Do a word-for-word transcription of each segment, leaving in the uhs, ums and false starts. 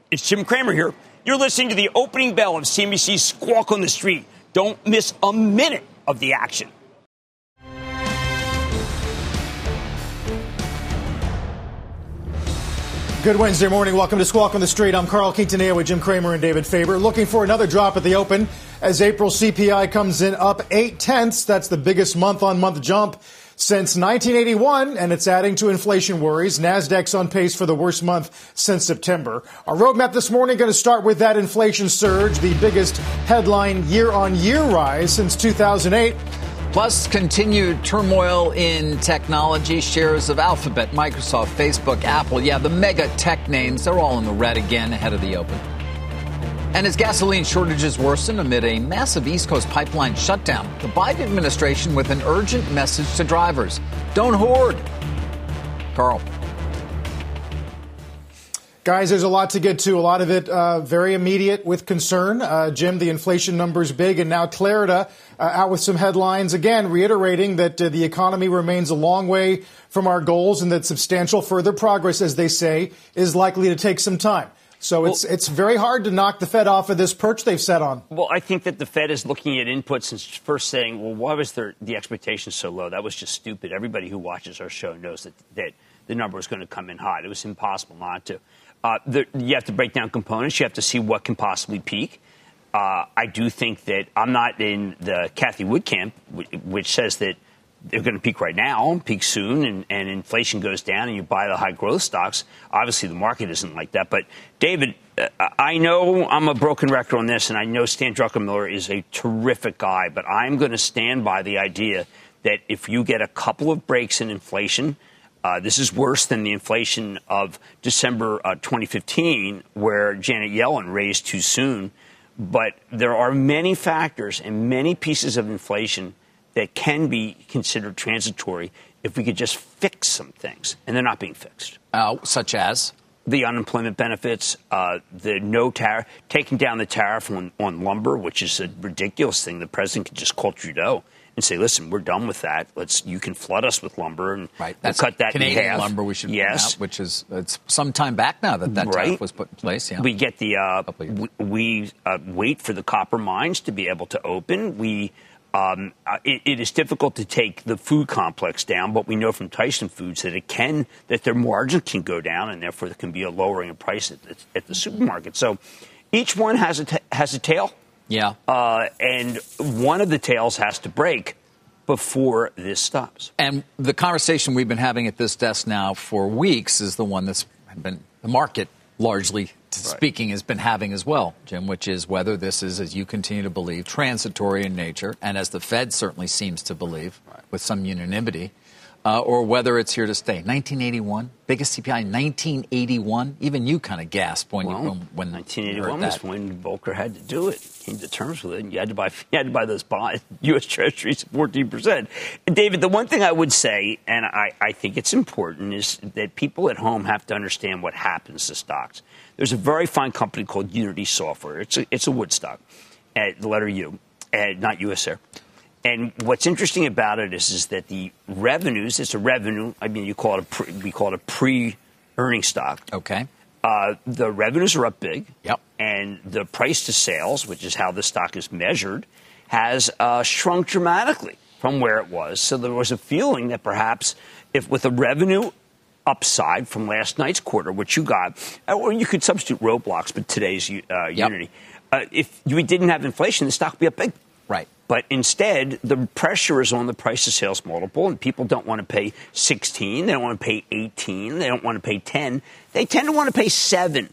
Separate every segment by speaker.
Speaker 1: It's Jim Cramer here. You're listening to the opening bell of C N B C's Squawk on the Street. Don't miss a minute of the action.
Speaker 2: Good Wednesday morning. Welcome to Squawk on the Street. I'm Carl Quintanilla with Jim Cramer and David Faber. Looking for another drop at the open as April C P I comes in up eight tenths. That's the biggest month-on-month jump since nineteen eighty-one, and it's adding to inflation worries. NASDAQ's on pace for the worst month since September. Our roadmap this morning going to start with that inflation surge, the biggest headline year-on-year rise since two thousand eight.
Speaker 3: Plus, continued turmoil in technology. Shares of Alphabet, Microsoft, Facebook, Apple. Yeah, the mega tech names, they're all in the red again ahead of the open. And as gasoline shortages worsen amid a massive East Coast pipeline shutdown, the Biden administration with an urgent message to drivers. Don't hoard. Carl.
Speaker 2: Guys, there's a lot to get to. A lot of it uh, very immediate with concern. Uh, Jim, the inflation number's big, and now Clarida uh, out with some headlines, again, reiterating that uh, the economy remains a long way from our goals and that substantial further progress, as they say, is likely to take some time. So well, it's it's very hard to knock the Fed off of this perch they've set on.
Speaker 1: Well, I think that the Fed is looking at inputs and first saying, well, why was there, the expectation so low? That was just stupid. Everybody who watches our show knows that, that the number was going to come in hot. It was impossible not to. Uh, the, you have to break down components. You have to see what can possibly peak. Uh, I do think that I'm not in the Cathie Wood camp, which says that they're going to peak right now, peak soon, and, and inflation goes down and you buy the high growth stocks. Obviously, the market isn't like that. But, David, uh, I know I'm a broken record on this, and I know Stan Druckenmiller is a terrific guy, but I'm going to stand by the idea that if you get a couple of breaks in inflation, Uh, this is worse than the inflation of December uh, twenty fifteen, where Janet Yellen raised too soon. But there are many factors and many pieces of inflation that can be considered transitory if we could just fix some things. And they're not being fixed.
Speaker 3: Uh, such as?
Speaker 1: The unemployment benefits, uh, the no tariff, taking down the tariff on, on lumber, which is a ridiculous thing. The president could just call Trudeau and say, listen, we're done with that. Let's you can flood us with lumber and
Speaker 3: right.
Speaker 1: we'll cut that
Speaker 3: Canadian
Speaker 1: in half.
Speaker 3: lumber we should
Speaker 1: yes.
Speaker 3: point out, which is it's some time back now that that
Speaker 1: right.
Speaker 3: tariff was put in place. Yeah.
Speaker 1: We get the uh, we, we uh, wait for the copper mines to be able to open. We um, uh, it, it is difficult to take the food complex down, but we know from Tyson Foods that it can that their margin can go down, and therefore there can be a lowering of price at, at the supermarket. So each one has a t- has a tail.
Speaker 3: Yeah.
Speaker 1: Uh, and one of the tails has to break before this stops.
Speaker 3: And the conversation we've been having at this desk now for weeks is the one that's been the market largely right. speaking has been having as well, Jim, which is whether this is, as you continue to believe, transitory in nature, and as the Fed certainly seems to believe right. with some unanimity, uh, or whether it's here to stay. nineteen eighty-one, biggest C P I, nineteen eighty-one. Even you kind of gasped when
Speaker 1: well,
Speaker 3: you when, when
Speaker 1: nineteen eighty-one
Speaker 3: you heard that.
Speaker 1: was when Volcker had to do it. Came to terms with it. And you had to buy you had to buy those bonds, U S Treasuries at fourteen percent. And David, the one thing I would say, and I, I think it's important, is that people at home have to understand what happens to stocks. There's a very fine company called Unity Software. It's a, it's a Woodstock, at the letter U, and not U S Air. And what's interesting about it is, is that the revenues, it's a revenue, I mean, you call it a pre, we call it a pre-earning stock.
Speaker 3: Okay.
Speaker 1: Uh, the revenues are up big.
Speaker 3: Yep.
Speaker 1: And the price to sales, which is how the stock is measured, has uh, shrunk dramatically from where it was. So there was a feeling that perhaps if with a revenue upside from last night's quarter, which you got, or you could substitute Roblox, but today's uh,
Speaker 3: yep.
Speaker 1: Unity, uh, if we didn't have inflation, the stock would be up big.
Speaker 3: Right.
Speaker 1: But instead, the pressure is on the price to sales multiple, and people don't want to pay sixteen. They don't want to pay eighteen. They don't want to pay ten. They tend to want to pay seven.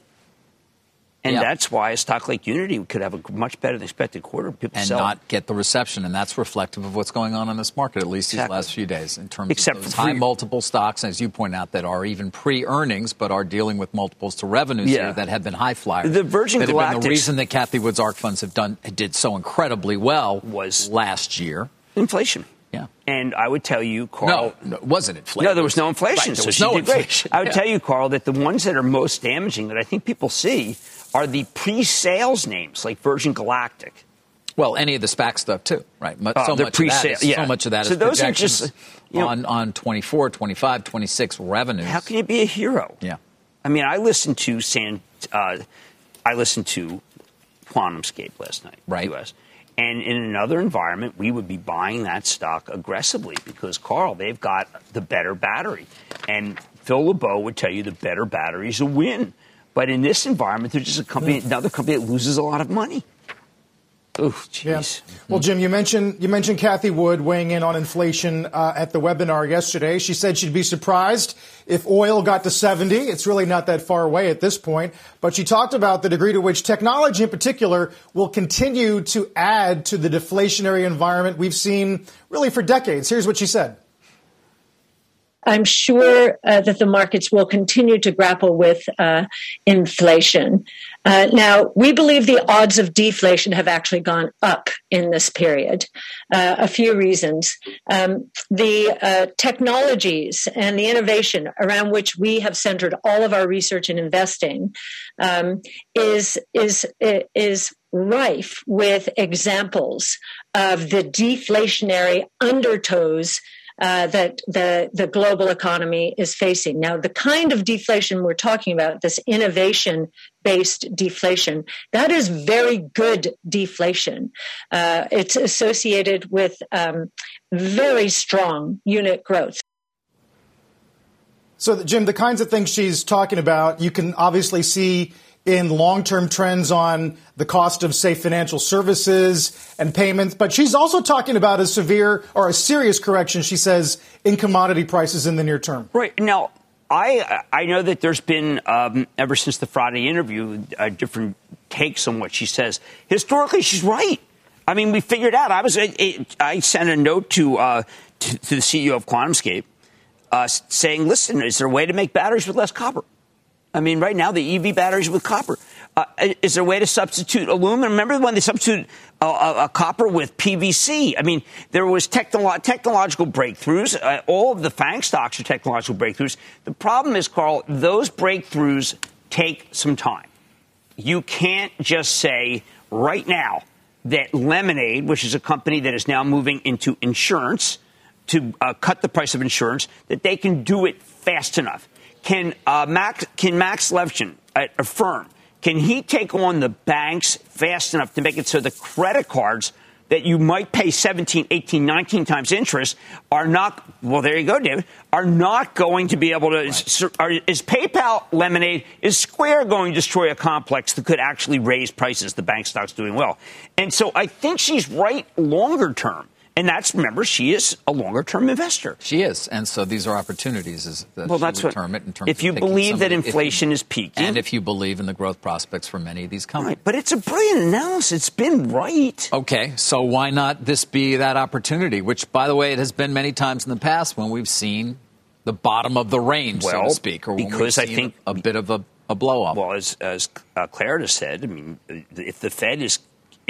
Speaker 1: And
Speaker 3: yeah.
Speaker 1: that's why a stock like Unity could have a much better than expected quarter. People
Speaker 3: and
Speaker 1: sell
Speaker 3: not it. get the reception. And that's reflective of what's going on in this market, at least
Speaker 1: exactly.
Speaker 3: these last few days, in terms
Speaker 1: Except
Speaker 3: of those
Speaker 1: for
Speaker 3: high
Speaker 1: free.
Speaker 3: multiple stocks, as you point out, that are even pre-earnings, but are dealing with multiples to revenues
Speaker 1: yeah.
Speaker 3: here that have been high flyers.
Speaker 1: The Virgin
Speaker 3: that
Speaker 1: Galactic.
Speaker 3: Have been the reason that Cathie Wood's ARK funds have done did so incredibly well
Speaker 1: was
Speaker 3: last year.
Speaker 1: Inflation.
Speaker 3: Yeah.
Speaker 1: And I would tell you, Carl.
Speaker 3: No, no it wasn't inflation.
Speaker 1: No, there was no inflation.
Speaker 3: Right, there
Speaker 1: so
Speaker 3: was
Speaker 1: she
Speaker 3: no
Speaker 1: did great.
Speaker 3: inflation.
Speaker 1: I would
Speaker 3: yeah.
Speaker 1: tell you, Carl, that the ones that are most damaging that I think people see are the pre-sales names like Virgin Galactic.
Speaker 3: Well, any of the SPAC stuff, too, right? So,
Speaker 1: uh,
Speaker 3: much, of that is,
Speaker 1: yeah.
Speaker 3: so much of that
Speaker 1: so
Speaker 3: is
Speaker 1: those
Speaker 3: projections
Speaker 1: are just, you know,
Speaker 3: on, on twenty-four, twenty-five, twenty-six revenues.
Speaker 1: How can you be a hero?
Speaker 3: Yeah.
Speaker 1: I mean, I listened to San, uh, I listened to QuantumScape last night,
Speaker 3: right?
Speaker 1: U S And in another environment, we would be buying that stock aggressively because, Carl, they've got the better battery. And Phil LeBeau would tell you the better battery is a win. But in this environment, they're just a company, another company that loses a lot of money. Oh, jeez.
Speaker 2: Yeah. Well, Jim, you mentioned you mentioned Cathie Wood weighing in on inflation uh, at the webinar yesterday. She said she'd be surprised if oil got to seventy. It's really not that far away at this point. But she talked about the degree to which technology in particular will continue to add to the deflationary environment we've seen really for decades. Here's what she said.
Speaker 4: I'm sure uh, that the markets will continue to grapple with uh, inflation. Uh, now, we believe the odds of deflation have actually gone up in this period. Uh, a few reasons. Um, the uh, technologies and the innovation around which we have centered all of our research and investing um, is is is rife with examples of the deflationary undertows Uh, that the, the global economy is facing. Now, the kind of deflation we're talking about, this innovation-based deflation, that is very good deflation. Uh, it's associated with um, very strong unit growth.
Speaker 2: So, Jim, the kinds of things she's talking about, you can obviously see in long-term trends on the cost of, say, financial services and payments. But she's also talking about a severe or a serious correction, she says, in commodity prices in the near term.
Speaker 1: Right. Now, I I know that there's been, um, ever since the Friday interview, uh, different takes on what she says. Historically, she's right. I mean, we figured out. I was it, it, I sent a note to, uh, to, to the C E O of QuantumScape uh, saying, listen, is there a way to make batteries with less copper? I mean, right now, the E V batteries with copper. Uh, is there a way to substitute aluminum? Remember when they substituted a, a, a copper with P V C? I mean, there was technolo- technological breakthroughs. Uh, all of the FANG stocks are technological breakthroughs. The problem is, Carl, those breakthroughs take some time. You can't just say right now that Lemonade, which is a company that is now moving into insurance to uh, cut the price of insurance, that they can do it fast enough. Can uh, Max can Max Levchin at Affirm, can he take on the banks fast enough to make it so the credit cards that you might pay seventeen, eighteen, nineteen times interest are not, well, there you go, David, are not going to be able to, right. are, is PayPal Lemonade, is Square going to destroy a complex that could actually raise prices? The bank stock's doing well. And so I think she's right longer term. And that's, remember, she is a longer-term investor.
Speaker 3: She is. And so these are opportunities, as that
Speaker 1: well, that's what,
Speaker 3: term it, in terms
Speaker 1: if you
Speaker 3: of
Speaker 1: believe that
Speaker 3: somebody,
Speaker 1: inflation
Speaker 3: you,
Speaker 1: is peaking.
Speaker 3: And if you believe in the growth prospects for many of these companies.
Speaker 1: Right, but it's a brilliant analysis. It's been right.
Speaker 3: Okay, so why not this be that opportunity, which, by the way, it has been many times in the past when we've seen the bottom of the range,
Speaker 1: well,
Speaker 3: so to speak, or when
Speaker 1: because
Speaker 3: we've
Speaker 1: I
Speaker 3: seen
Speaker 1: think
Speaker 3: a, a bit of a, a blow-up.
Speaker 1: Well, as, as uh, Clarida said, I mean, if the Fed is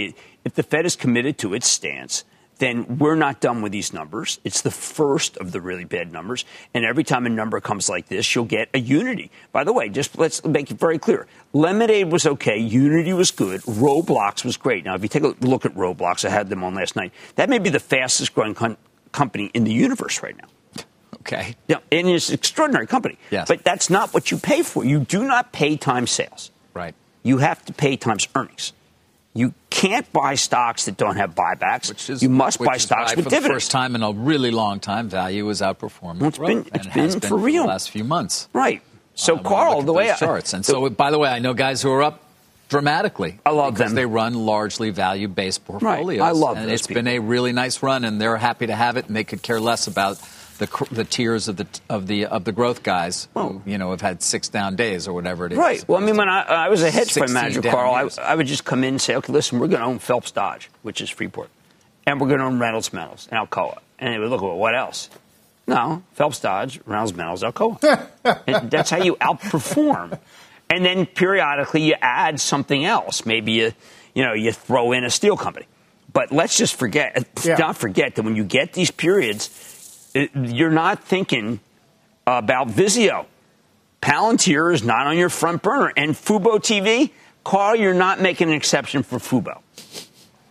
Speaker 1: if the Fed is committed to its stance, then we're not done with these numbers. It's the first of the really bad numbers. And every time a number comes like this, you'll get a Unity. By the way, just let's make it very clear. Lemonade was okay. Unity was good. Roblox was great. Now, if you take a look at Roblox, I had them on last night. That may be the fastest growing com- company in the universe right now.
Speaker 3: Okay.
Speaker 1: Yeah, and it's an extraordinary company.
Speaker 3: Yes.
Speaker 1: But that's not what you pay for. You do not pay times sales.
Speaker 3: Right.
Speaker 1: You have to pay times earnings. You can't buy stocks that don't have buybacks.
Speaker 3: Which is,
Speaker 1: you must
Speaker 3: which
Speaker 1: buy
Speaker 3: is
Speaker 1: stocks
Speaker 3: why
Speaker 1: with
Speaker 3: for
Speaker 1: dividends.
Speaker 3: The first time in a really long time, value is outperforming
Speaker 1: well, it's
Speaker 3: growth,
Speaker 1: been,
Speaker 3: and
Speaker 1: it's
Speaker 3: it
Speaker 1: been
Speaker 3: has been
Speaker 1: for real
Speaker 3: the last few months.
Speaker 1: Right. So,
Speaker 3: uh,
Speaker 1: Carl, the way I,
Speaker 3: charts, and so by the way, I know guys who are up dramatically.
Speaker 1: I love
Speaker 3: because
Speaker 1: them.
Speaker 3: They run largely value-based portfolios.
Speaker 1: Right. I love
Speaker 3: and
Speaker 1: those
Speaker 3: it's
Speaker 1: people.
Speaker 3: been a really nice run, and they're happy to have it, and they could care less about the the tiers of the of the of the growth guys who, you know, have had six down days or whatever it is.
Speaker 1: Right. Well, I mean, when I, I was a hedge fund manager, Carl, I,
Speaker 3: years.
Speaker 1: I would just come in and say, okay, listen, we're going to own Phelps Dodge, which is Freeport, and we're going to own Reynolds Metals and Alcoa. And they would look at, well, what else? No, Phelps Dodge, Reynolds Metals, Alcoa. And that's how you outperform. And then periodically you add something else. Maybe you, you know, you throw in a steel company. But let's just forget, yeah. not forget that when you get these periods, it, you're not thinking about Vizio. Palantir is not on your front burner. And Fubo T V, Carl, you're not making an exception for Fubo.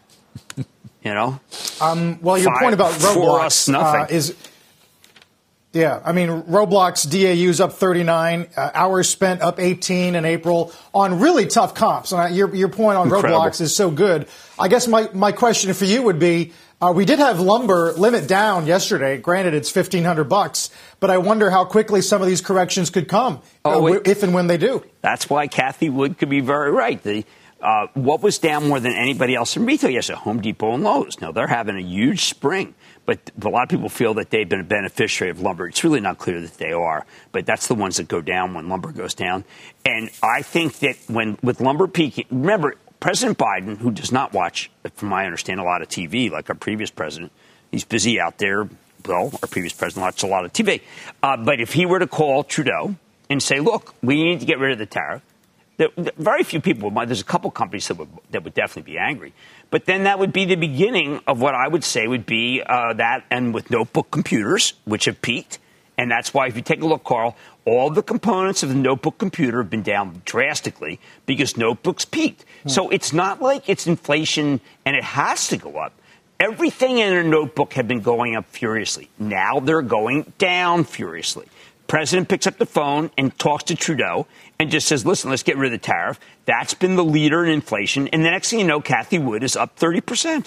Speaker 1: You know?
Speaker 2: Um, well, your
Speaker 1: Five,
Speaker 2: point about Roblox
Speaker 1: us, nothing.
Speaker 2: Uh, is Yeah, I mean, Roblox D A U's up thirty-nine, uh, hours spent up eighteen in April on really tough comps. And your, your point on Incredible. Roblox is so good. I guess my, my question for you would be, uh, we did have lumber limit down yesterday. Granted, it's fifteen hundred bucks, but I wonder how quickly some of these corrections could come, oh, uh, if and when they do.
Speaker 1: That's why Kathy Wood could be very right. The uh, what was down more than anybody else in retail yesterday? Home Depot and Lowe's. Now, they're having a huge spring. But a lot of people feel that they've been a beneficiary of lumber. It's really not clear that they are, but that's the ones that go down when lumber goes down. And I think that when with lumber peaking, remember, President Biden, who does not watch, from my understanding, a lot of T V, like our previous president, he's busy out there. Well, our previous president watched a lot of T V. Uh, but if he were to call Trudeau and say, look, we need to get rid of the tariff, there, very few people would mind. There's a couple companies that would, that would definitely be angry. But then that would be the beginning of what I would say would be uh, that, and with notebook computers, which have peaked. And that's why, if you take a look, Carl, all the components of the notebook computer have been down drastically because notebooks peaked. Hmm. So it's not like it's inflation and it has to go up. Everything in a notebook had been going up furiously. Now they're going down furiously. President picks up the phone and talks to Trudeau and just says, listen, let's get rid of the tariff. That's been the leader in inflation. And the next thing you know, Kathy Wood is up thirty percent.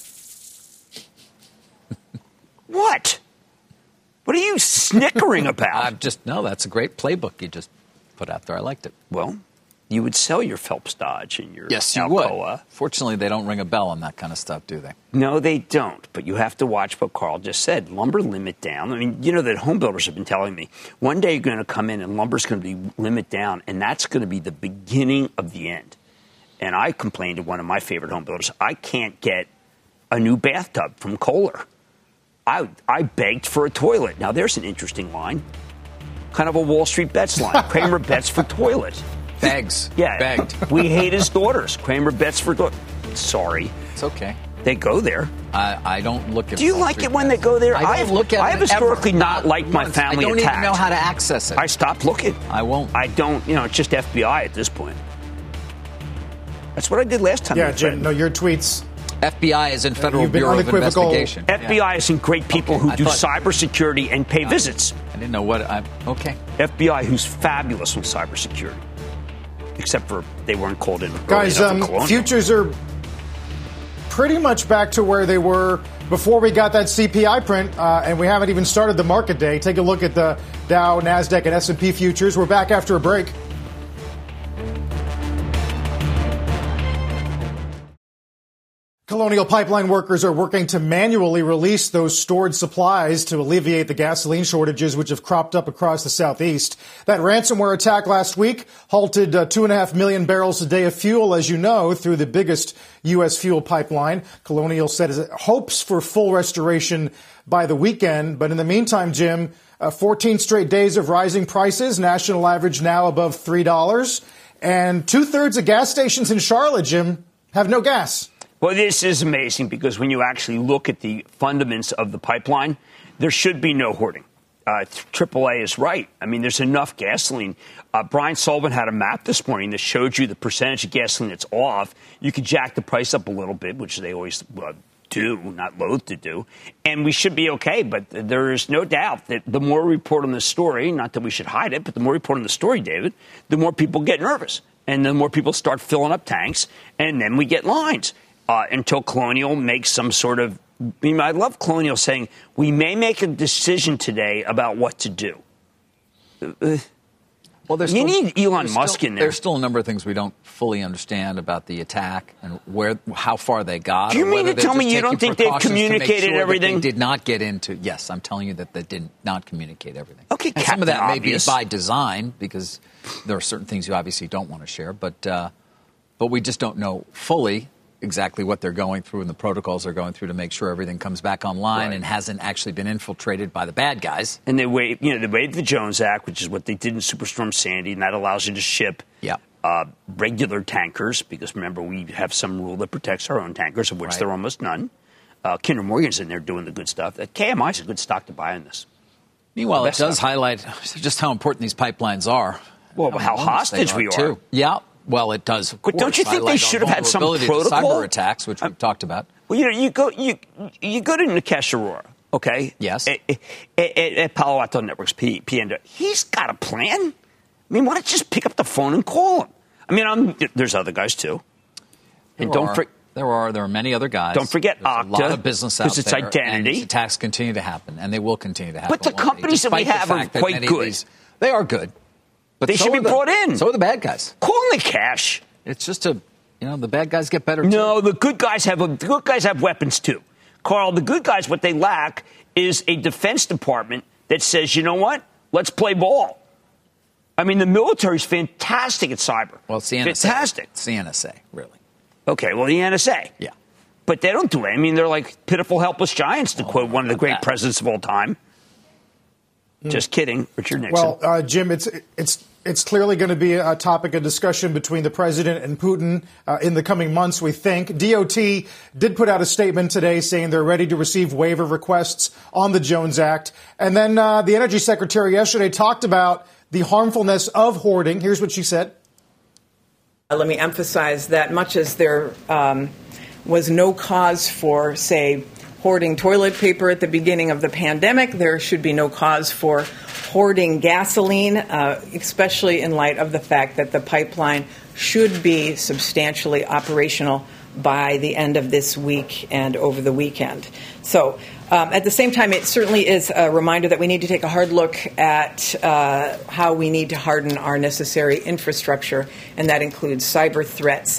Speaker 1: What? What are you snickering about?
Speaker 3: I'm just, no, that's a great playbook you just put out there. I liked it.
Speaker 1: Well, you would sell your Phelps Dodge and your
Speaker 3: yes, you
Speaker 1: Alcoa.
Speaker 3: Would. Fortunately, they don't ring a bell on that kind of stuff, do they?
Speaker 1: No, they don't. But you have to watch what Carl just said. Lumber limit down. I mean, you know that home builders have been telling me one day you're going to come in and lumber's going to be limit down, and that's going to be the beginning of the end. And I complained to one of my favorite home builders, I can't get a new bathtub from Kohler. I, I begged for a toilet. Now, there's an interesting line. Kind of a Wall Street bets line. Kramer bets for toilet.
Speaker 3: Begs.
Speaker 1: Yeah.
Speaker 3: Begged.
Speaker 1: We hate his daughters. Kramer bets for daughters. Sorry.
Speaker 3: It's okay.
Speaker 1: They go there.
Speaker 3: I, I don't look at
Speaker 1: Do you
Speaker 3: Wall
Speaker 1: like
Speaker 3: Street
Speaker 1: it when
Speaker 3: bets.
Speaker 1: they go there?
Speaker 3: I don't
Speaker 1: I have,
Speaker 3: look at
Speaker 1: I have
Speaker 3: it
Speaker 1: historically
Speaker 3: ever.
Speaker 1: not liked my
Speaker 3: Once.
Speaker 1: family
Speaker 3: I don't
Speaker 1: attacked.
Speaker 3: even know how to access it.
Speaker 1: I stopped looking.
Speaker 3: I won't.
Speaker 1: I don't, you know, it's just F B I at this point. That's what I did last time.
Speaker 2: Yeah, Jim, no, your tweets.
Speaker 3: F B I is in Federal
Speaker 2: You've been
Speaker 3: Bureau of
Speaker 2: unequivocal.
Speaker 3: Investigation.
Speaker 1: F B I
Speaker 3: yeah.
Speaker 1: is in great people
Speaker 3: okay,
Speaker 1: who
Speaker 3: I
Speaker 1: do
Speaker 3: thought,
Speaker 1: cybersecurity and pay
Speaker 3: uh,
Speaker 1: visits.
Speaker 3: I didn't know what I'm. Okay.
Speaker 1: F B I, who's fabulous with cybersecurity. Except for they weren't called in.
Speaker 2: Guys, um, futures are pretty much back to where they were before we got that C P I print, uh, and we haven't even started the market day. Take a look at the Dow, NASDAQ, and S and P futures. We're back after a break. Colonial Pipeline workers are working to manually release those stored supplies to alleviate the gasoline shortages which have cropped up across the Southeast. That ransomware attack last week halted uh, two and a half million barrels a day of fuel, as you know, through the biggest U S fuel pipeline. Colonial said it hopes for full restoration by the weekend. But in the meantime, Jim, uh, fourteen straight days of rising prices, national average now above three dollars. And two-thirds of gas stations in Charlotte, Jim, have no gas.
Speaker 1: Well, this is amazing because when you actually look at the fundamentals of the pipeline, there should be no hoarding. Uh, triple A is right. I mean, there's enough gasoline. Uh, Brian Sullivan had a map this morning that showed you the percentage of gasoline that's off. You could jack the price up a little bit, which they always uh, do, not loath to do. And we should be okay. But there is no doubt that the more we report on this story, not that we should hide it, but the more we report on the story, David, the more people get nervous. And the more people start filling up tanks. And then we get lines. Uh, until Colonial makes some sort of, I mean, I love Colonial saying, we may make a decision today about what to do. Uh,
Speaker 3: well, there's
Speaker 1: you
Speaker 3: still,
Speaker 1: need Elon Musk
Speaker 3: still,
Speaker 1: in there.
Speaker 3: There's still a number of things we don't fully understand about the attack and where, how far they got.
Speaker 1: Do you mean to tell me you don't think they've communicated
Speaker 3: sure
Speaker 1: everything?
Speaker 3: They did not get into, yes, I'm telling you that they did not communicate everything.
Speaker 1: Okay,
Speaker 3: and some of that
Speaker 1: obvious.
Speaker 3: may be by design because there are certain things you obviously don't want to share, but uh, but we just don't know fully exactly what they're going through and the protocols they're going through to make sure everything comes back online right. and hasn't actually been infiltrated by the bad guys.
Speaker 1: And they waive, you know, they waived the Jones Act, which is what they did in Superstorm Sandy, and that allows you to ship
Speaker 3: yeah.
Speaker 1: uh, regular tankers, because remember, we have some rule that protects our own tankers, of which right. there are almost none. Uh, Kinder Morgan's in there doing the good stuff. Uh, K M I is a good stock to buy in this.
Speaker 3: Meanwhile, it does stuff. highlight just how important these pipelines are.
Speaker 1: Well, how, how hostage we are.
Speaker 3: Too. Yeah. Well, it does. Of
Speaker 1: but
Speaker 3: course,
Speaker 1: don't you think they should have had some protocol?
Speaker 3: Cyber attacks, which we've uh, talked about.
Speaker 1: Well, you know, you go you you go to Nikesh Arora, okay?
Speaker 3: Yes.
Speaker 1: At, at, at Palo Alto Networks, P, P N W. He's got a plan. I mean, why don't you just pick up the phone and call him? I mean, I'm, there's other guys, too. And
Speaker 3: there
Speaker 1: don't
Speaker 3: are,
Speaker 1: for,
Speaker 3: there are there are many other guys.
Speaker 1: Don't forget
Speaker 3: There's
Speaker 1: Okta.
Speaker 3: A lot of business out
Speaker 1: there. It's
Speaker 3: there.
Speaker 1: identity.
Speaker 3: And these attacks continue to happen, and they will continue to happen.
Speaker 1: But the companies that we have are quite good.
Speaker 3: These, they are good. But
Speaker 1: they
Speaker 3: so
Speaker 1: should be
Speaker 3: the,
Speaker 1: brought in.
Speaker 3: So are the bad guys.
Speaker 1: Call them the cash.
Speaker 3: It's just a, you know, the bad guys get better, too.
Speaker 1: No, the good guys have a, the good guys have weapons, too. Carl, the good guys, what they lack is a Defense Department that says, you know what? Let's play ball. I mean, the military's fantastic at cyber.
Speaker 3: Well, it's the N S A.
Speaker 1: Fantastic.
Speaker 3: It's the N S A, really.
Speaker 1: Okay, well, the N S A.
Speaker 3: Yeah.
Speaker 1: But they don't do it. I mean, they're like pitiful, helpless giants, to
Speaker 3: oh,
Speaker 1: quote one of the great
Speaker 3: that.
Speaker 1: presidents of all time. Mm. Just kidding. Richard Nixon.
Speaker 2: Well, uh, Jim, it's it's it's clearly going to be a topic of discussion between the president and Putin uh, in the coming months, we think. D O T did put out a statement today saying they're ready to receive waiver requests on the Jones Act. And then uh, the energy secretary yesterday talked about the harmfulness of hoarding. Here's what she said.
Speaker 5: Let me emphasize that much as there um, was no cause for, say, hoarding toilet paper at the beginning of the pandemic, there should be no cause for hoarding gasoline, uh, especially in light of the fact that the pipeline should be substantially operational by the end of this week and over the weekend. So um, at the same time, it certainly is a reminder that we need to take a hard look at uh, how we need to harden our necessary infrastructure, and that includes cyber threats.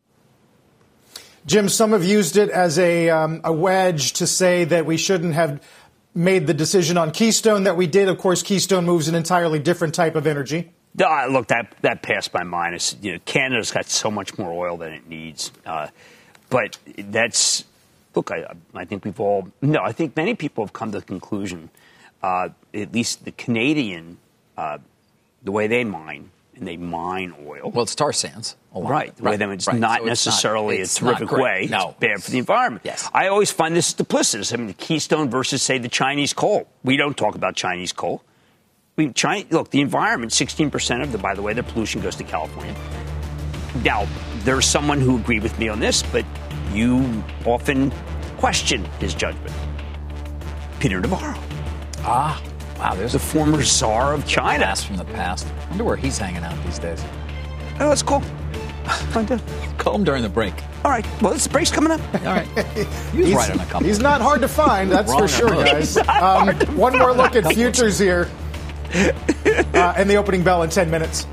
Speaker 2: Jim, some have used it as a, um, a wedge to say that we shouldn't have made the decision on Keystone that we did. Of course, Keystone moves an entirely different type of energy.
Speaker 1: Uh, look, that that passed my mind. It's, you know, Canada's got so much more oil than it needs. Uh, but that's, look, I, I think we've all, no, I think many people have come to the conclusion, uh, at least the Canadian, uh, the way they mine, and they mine oil.
Speaker 3: Well, it's tar sands.
Speaker 1: Right. The
Speaker 3: right.
Speaker 1: way them, it's
Speaker 3: right.
Speaker 1: not
Speaker 3: so
Speaker 1: necessarily
Speaker 3: it's
Speaker 1: a
Speaker 3: not,
Speaker 1: terrific
Speaker 3: it's
Speaker 1: way.
Speaker 3: No.
Speaker 1: It's bad for the environment.
Speaker 3: Yes.
Speaker 1: I always find this duplicitous. I mean, the Keystone versus, say, the Chinese coal. We don't talk about Chinese coal. I mean, China, look, the environment, sixteen percent of the, by the way, the pollution goes to California. Now, there's someone who agreed with me on this, but you often question his judgment. Peter Navarro.
Speaker 3: Ah, wow. There's
Speaker 1: the former czar of China.
Speaker 3: Blast from the past. I wonder where he's hanging out these days.
Speaker 1: Oh, that's cool.
Speaker 3: Call him during the break.
Speaker 1: All right. Well, this break's coming up.
Speaker 3: All right. He's, he's right on a couple.
Speaker 2: He's not hard to find, that's for sure, guys. Um, one more look at futures here. Uh, and the opening bell in ten minutes.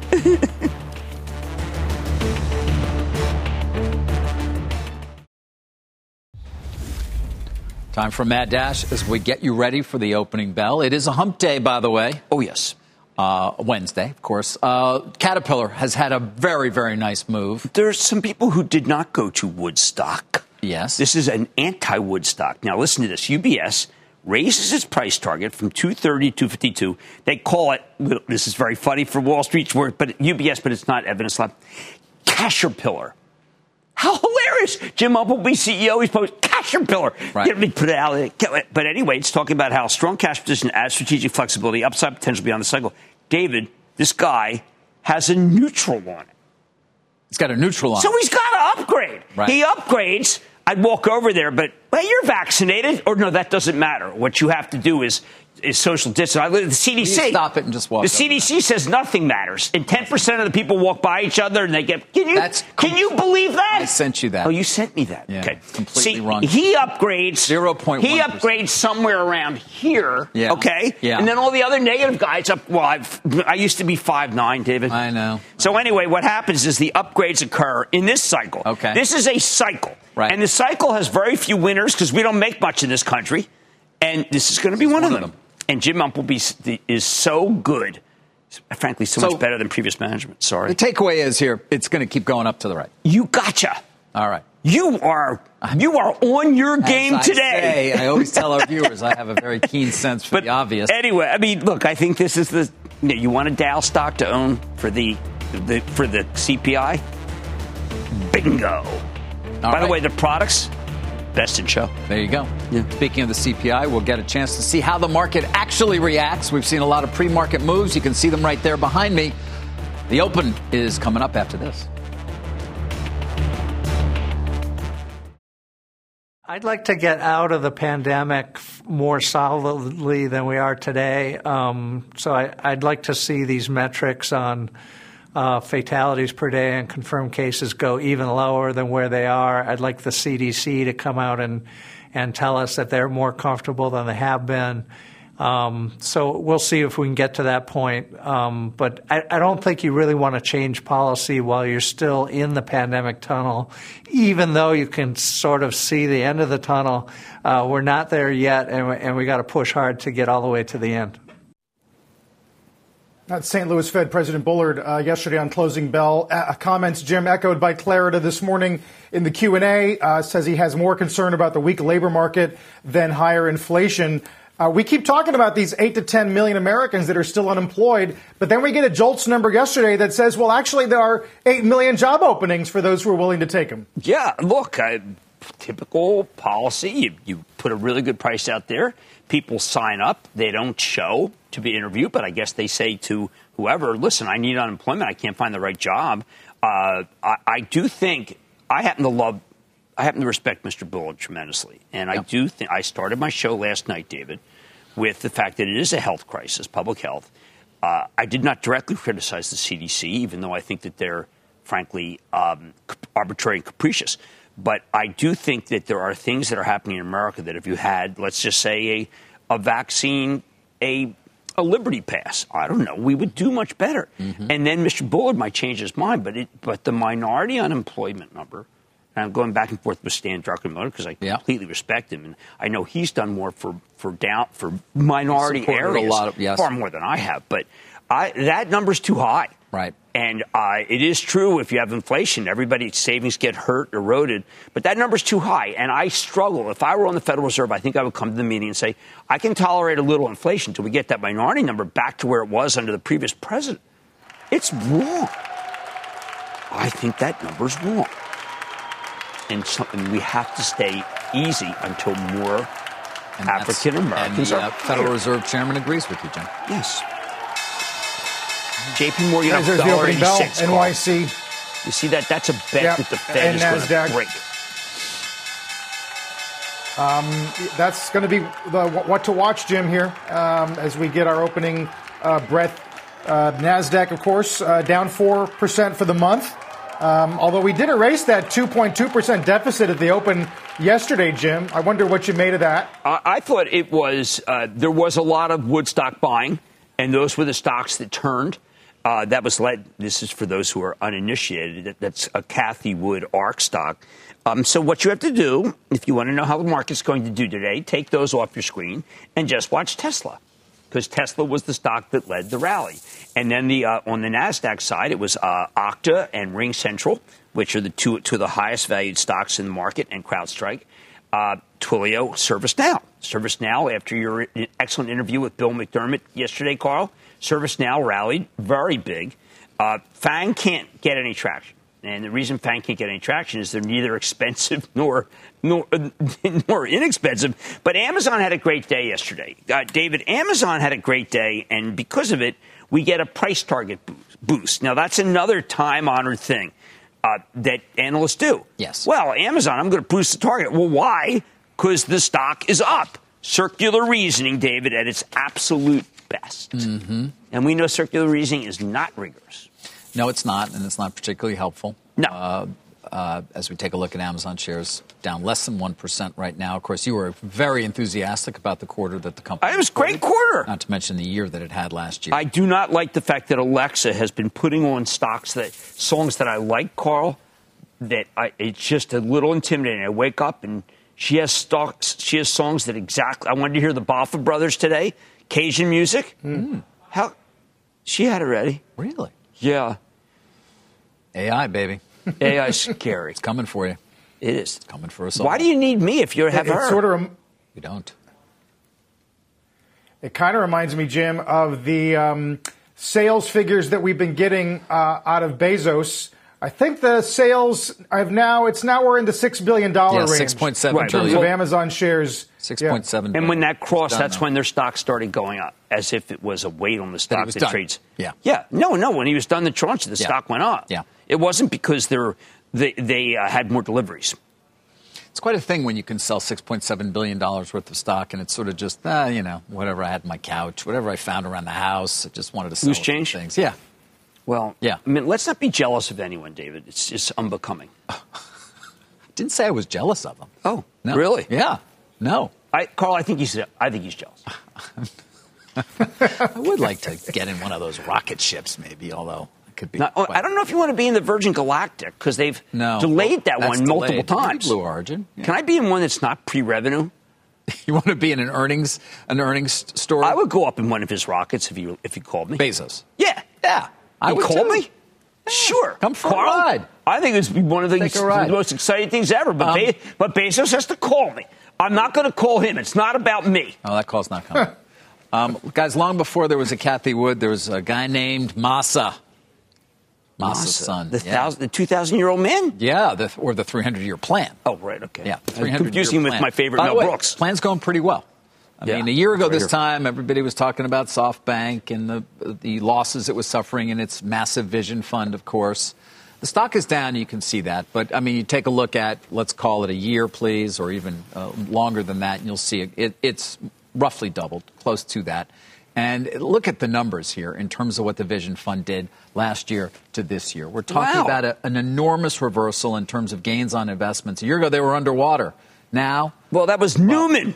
Speaker 3: Time for Mad Dash as we get you ready for the opening bell. It is a hump day, by the way.
Speaker 1: Oh, yes.
Speaker 3: Uh, Wednesday, of course. Uh, Caterpillar has had a very, very nice move.
Speaker 1: There's some people who did not go to Woodstock.
Speaker 3: Yes.
Speaker 1: This is an anti-Woodstock. Now, listen to this. U B S raises its price target from two thirty to two fifty-two. They call it, this is very funny for Wall Street's work, but U B S, but it's not Evidence Lab. Caterpillar. How hilarious. Jim Umpleby, C E O, he's posted Caterpillar.
Speaker 3: Right.
Speaker 1: Get me put it out. But anyway, it's talking about how strong cash position adds strategic flexibility, upside potential beyond the cycle. David, this guy has a neutral on it.
Speaker 3: He's got a neutral on it.
Speaker 1: So he's got to upgrade.
Speaker 3: Right.
Speaker 1: He upgrades. I'd walk over there, but, well, you're vaccinated. Or no, that doesn't matter. What you have to do is is social distance. I, the C D C.
Speaker 3: You stop it and just walk.
Speaker 1: The C D C says nothing matters. And ten percent of the people walk by each other and they get, can you,
Speaker 3: That's
Speaker 1: can you believe that?
Speaker 3: I sent you that.
Speaker 1: Oh, you sent me that.
Speaker 3: Yeah,
Speaker 1: okay.
Speaker 3: completely
Speaker 1: See,
Speaker 3: wrong.
Speaker 1: He upgrades.
Speaker 3: zero point one percent.
Speaker 1: He upgrades somewhere around here.
Speaker 3: Yeah.
Speaker 1: Okay.
Speaker 3: Yeah.
Speaker 1: And then all the other negative guys up. Well, I've, I used to be five nine, David.
Speaker 3: I know.
Speaker 1: So anyway, what happens is the upgrades occur in this cycle.
Speaker 3: Okay.
Speaker 1: This is a cycle.
Speaker 3: Right.
Speaker 1: And the cycle has very few winners because we don't make much in this country. And this is going to be one,
Speaker 3: one
Speaker 1: of
Speaker 3: of
Speaker 1: them.
Speaker 3: them.
Speaker 1: And Jim Umpleby is so good, frankly, so,
Speaker 3: So-
Speaker 1: much better than previous management. Sorry.
Speaker 3: The takeaway is here, it's going to keep going up to the right.
Speaker 1: You gotcha.
Speaker 3: All right.
Speaker 1: You are you are on your game
Speaker 3: As I
Speaker 1: today.
Speaker 3: say, I always tell our viewers I have a very keen sense for
Speaker 1: But
Speaker 3: the obvious.
Speaker 1: Anyway, I mean, look, I think this is the you, know, you want a Dow stock to own for the, the for the C P I. Bingo.
Speaker 3: All
Speaker 1: By
Speaker 3: right.
Speaker 1: the way, the products best in show.
Speaker 3: There you go.
Speaker 1: Yeah.
Speaker 3: Speaking of the C P I, we'll get a chance to see how the market actually reacts. We've seen a lot of pre-market moves. You can see them right there behind me. The open is coming up after this.
Speaker 6: I'd like to get out of the pandemic more solidly than we are today. Um, so I, I'd like to see these metrics on uh, fatalities per day and confirmed cases go even lower than where they are. I'd like the C D C to come out and, and tell us that they're more comfortable than they have been. Um, so we'll see if we can get to that point. Um, but I, I don't think you really want to change policy while you're still in the pandemic tunnel, even though you can sort of see the end of the tunnel. Uh, we're not there yet, and we, and we got to push hard to get all the way to the end.
Speaker 2: That's Saint Louis Fed President Bullard uh, yesterday on Closing Bell. Uh, comments, Jim, echoed by Clarida this morning in the Q and A, uh, says he has more concern about the weak labor market than higher inflation. Uh, we keep talking about these eight to ten million Americans that are still unemployed, but then we get a JOLTS number yesterday that says, well, actually, there are eight million job openings for those who are willing to take them.
Speaker 1: Yeah, look, I, typical policy. You, you put a really good price out there. People sign up. They don't show to be interviewed, but I guess they say to whoever, listen, I need unemployment. I can't find the right job. Uh, I, I do think I happen to love I happen to respect Mister Bullard tremendously. And I yep. do think I started my show last night, David, with the fact that it is a health crisis, public health. Uh, I did not directly criticize the C D C, even though I think that they're, frankly, um, arbitrary and capricious. But I do think that there are things that are happening in America that if you had, let's just say, a, a vaccine, a a Liberty Pass, I don't know, we would do much better. Mm-hmm. And then Mister Bullard might change his mind. But it, but the minority unemployment number, and I'm going back and forth with Stan Druckenmiller because I yeah. completely respect him, and I know he's done more for for down for minority areas,
Speaker 3: a lot of, yes.
Speaker 1: far more than I have. But I, that number's too high,
Speaker 3: right?
Speaker 1: And uh, it is true if you have inflation, everybody's savings get hurt, eroded. But that number's too high, and I struggle. If I were on the Federal Reserve, I think I would come to the meeting and say, I can tolerate a little inflation until we get that minority number back to where it was under the previous president. It's wrong. I think that number's wrong. And something we have to stay easy until more and African Americans
Speaker 3: and
Speaker 1: the,
Speaker 3: are. Uh, Federal Reserve Chairman agrees with you, Jim.
Speaker 1: Yes. J P Morgan up
Speaker 2: there's the opening bell. N Y C.
Speaker 1: You see that? That's a bet yep. that the Fed
Speaker 2: and
Speaker 1: is
Speaker 2: NASDAQ.
Speaker 1: going to break.
Speaker 2: Um, that's going to be the, what to watch, Jim, here um, as we get our opening uh, breath. Uh, NASDAQ, of course, uh, down four percent for the month. Um, although we did erase that two point two percent deficit at the open yesterday, Jim. I wonder what you made of that.
Speaker 1: I, I thought it was uh, there was a lot of Woodstock buying, and those were the stocks that turned. Uh, that was led. This is for those who are uninitiated. That, that's a Cathie Wood ARK stock. Um, so what you have to do, if you want to know how the market's going to do today, take those off your screen and just watch Tesla, because Tesla was the stock that led the rally. And then the uh, on the NASDAQ side, it was uh, Okta and Ring Central, which are the two, two of the highest valued stocks in the market, and CrowdStrike. Uh, Twilio, ServiceNow. ServiceNow, after your excellent interview with Bill McDermott yesterday, Carl, ServiceNow rallied very big. Uh, FANG can't get any traction. And the reason FANG can't get any traction is they're neither expensive nor nor, nor inexpensive. But Amazon had a great day yesterday. Uh, David, Amazon had a great day, and because of it, we get a price target boost. Now, that's another time-honored thing uh, that analysts do.
Speaker 3: Yes.
Speaker 1: Well, Amazon, I'm going to boost the target. Well, why? Because the stock is up. Circular reasoning, David, at its absolute best.
Speaker 3: Mm-hmm.
Speaker 1: And we know circular reasoning is not rigorous.
Speaker 3: No, it's not, and it's not particularly helpful.
Speaker 1: No.
Speaker 3: Uh, uh, as we take a look at Amazon shares, down less than one percent right now. Of course, you were very enthusiastic about the quarter that the company
Speaker 1: It was a great quarter.
Speaker 3: Not to mention the year that it had last year.
Speaker 1: I do not like the fact that Alexa has been putting on stocks that songs that I like, Carl, that I, it's just a little intimidating. I wake up and she has stocks, she has songs that exactly, I wanted to hear the Boffa Brothers today, Cajun music.
Speaker 3: Mm.
Speaker 1: How, she had it ready.
Speaker 3: Really?
Speaker 1: Yeah.
Speaker 3: A I, baby.
Speaker 1: A I is scary.
Speaker 3: It's coming for you.
Speaker 1: It is.
Speaker 3: It's coming for us all.
Speaker 1: Why do you need me if you have
Speaker 2: it,
Speaker 1: her?
Speaker 2: It sort of rem-
Speaker 3: we don't.
Speaker 2: It kind of reminds me, Jim, of the um, sales figures that we've been getting uh, out of Bezos. I think the sales have now, it's now we're in the six billion dollars
Speaker 3: yeah,
Speaker 2: range.
Speaker 3: six point seven
Speaker 1: right.
Speaker 2: In terms
Speaker 3: billion.
Speaker 2: of Amazon shares.
Speaker 3: six point seven
Speaker 1: yeah. And when that crossed, that's
Speaker 3: now.
Speaker 1: when their stock started going up, as if it was a weight on the stock that,
Speaker 3: that
Speaker 1: trades.
Speaker 3: Yeah.
Speaker 1: Yeah. No, no. When he was done the tranche, the
Speaker 3: yeah.
Speaker 1: stock went up.
Speaker 3: Yeah.
Speaker 1: It wasn't because they're, they, they uh, had more deliveries.
Speaker 3: It's quite a thing when you can sell six point seven billion dollars worth of stock, and it's sort of just, uh, you know, whatever I had on my couch, whatever I found around the house. I just wanted to sell
Speaker 1: Loose change?
Speaker 3: things. Yeah.
Speaker 1: Well,
Speaker 3: yeah.
Speaker 1: I mean, let's not be jealous of anyone, David. It's just unbecoming.
Speaker 3: Didn't say I was jealous of them.
Speaker 1: Oh,
Speaker 3: no.
Speaker 1: Really?
Speaker 3: Yeah. No.
Speaker 1: I, Carl, I think he's. I think he's jealous.
Speaker 3: I would like to get in one of those rocket ships, maybe. Although it could be.
Speaker 1: Now, I don't know if you want to be in the Virgin Galactic because they've
Speaker 3: no.
Speaker 1: delayed that
Speaker 3: well,
Speaker 1: one multiple
Speaker 3: delayed.
Speaker 1: times.
Speaker 3: Blue Origin. Yeah.
Speaker 1: Can I be in one that's not pre-revenue?
Speaker 3: You want to be in an earnings an earnings story?
Speaker 1: I would go up in one of his rockets if he if he called me.
Speaker 3: Bezos.
Speaker 1: Yeah,
Speaker 3: yeah. I
Speaker 1: you
Speaker 3: would
Speaker 1: call
Speaker 3: too.
Speaker 1: me. Yeah. Sure,
Speaker 3: come for
Speaker 1: Carl,
Speaker 3: a ride.
Speaker 1: I think it's one of the, the most exciting things ever. But,
Speaker 3: um,
Speaker 1: Be- but Bezos has to call me. I'm not going to call him. It's not about me.
Speaker 3: Oh, that call's not coming. um, guys, long before there was a Kathy Wood, there was a guy named Masa. Masa's
Speaker 1: Masa,
Speaker 3: son.
Speaker 1: The,
Speaker 3: yeah.
Speaker 1: thousand, the two thousand year old man?
Speaker 3: Yeah, the, or the three hundred year plan.
Speaker 1: Oh, right, okay.
Speaker 3: Yeah,
Speaker 1: I'm confusing him with my favorite
Speaker 3: By
Speaker 1: Mel
Speaker 3: the way,
Speaker 1: Brooks.
Speaker 3: Plan's going pretty well. I
Speaker 1: yeah.
Speaker 3: mean, a year ago this time, everybody was talking about SoftBank and the the losses it was suffering in its massive vision fund, of course. The stock is down, you can see that. But, I mean, you take a look at, let's call it a year, please, or even uh, longer than that, and you'll see it, it, it's roughly doubled, close to that. And look at the numbers here in terms of what the Vision Fund did last year to this year. We're talking
Speaker 1: wow.
Speaker 3: about a, an enormous reversal in terms of gains on investments. A year ago, they were underwater. Now,
Speaker 1: well, that was
Speaker 3: well,
Speaker 1: Newman.